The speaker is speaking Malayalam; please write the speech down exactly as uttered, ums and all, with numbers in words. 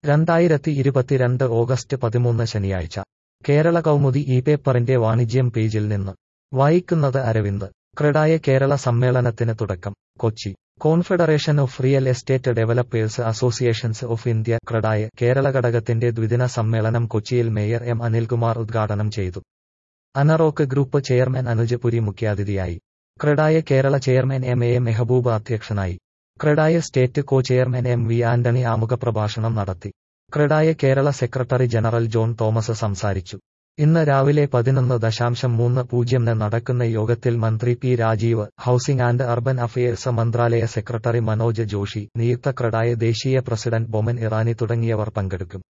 രണ്ടായിരത്തി ഇരുപത്തിരണ്ട് ഓഗസ്റ്റ് പതിമൂന്ന് ശനിയാഴ്ച കേരള കൗമുദി ഈ പേപ്പറിന്റെ വാണിജ്യം പേജിൽ നിന്ന് വായിക്കുന്നത് അരവിന്ദ്. ക്രെഡായ കേരള സമ്മേളനത്തിന് തുടക്കം. Kochi. Confederation of real estate developers associations of India CREDAI Kerala ഘടകത്തിന്റെ ദ്വിദിന സമ്മേളനം കൊച്ചിയിൽ മേയർ എം അനിൽകുമാർ ഉദ്ഘാടനം ചെയ്തു. അനറോക്ക് ഗ്രൂപ്പ് ചെയർമാൻ അനുജ് പുരി മുഖ്യാതിഥിയായി. CREDAI Kerala chairman M A Mehaboob അധ്യക്ഷനായി. CREDAI state co chairman M V Antony ആമുഖപ്രഭാഷണം നടത്തി. ക്രെഡായ കേരള സെക്രട്ടറി ജനറൽ ജോൺ തോമസ് സംസാരിച്ചു. ഇന്ന് രാവിലെ പതിനൊന്ന് ദശാംശം മൂന്ന് പൂജ്യംന് നടക്കുന്ന യോഗത്തിൽ മന്ത്രി P Rajeev, housing and urban affairs മന്ത്രാലയ സെക്രട്ടറി മനോജ് ജോഷി, നിയുക്ത ക്രെഡായ ദേശീയ പ്രസിഡന്റ് ബൊമൻ ഇറാനി തുടങ്ങിയവർ പങ്കെടുക്കും.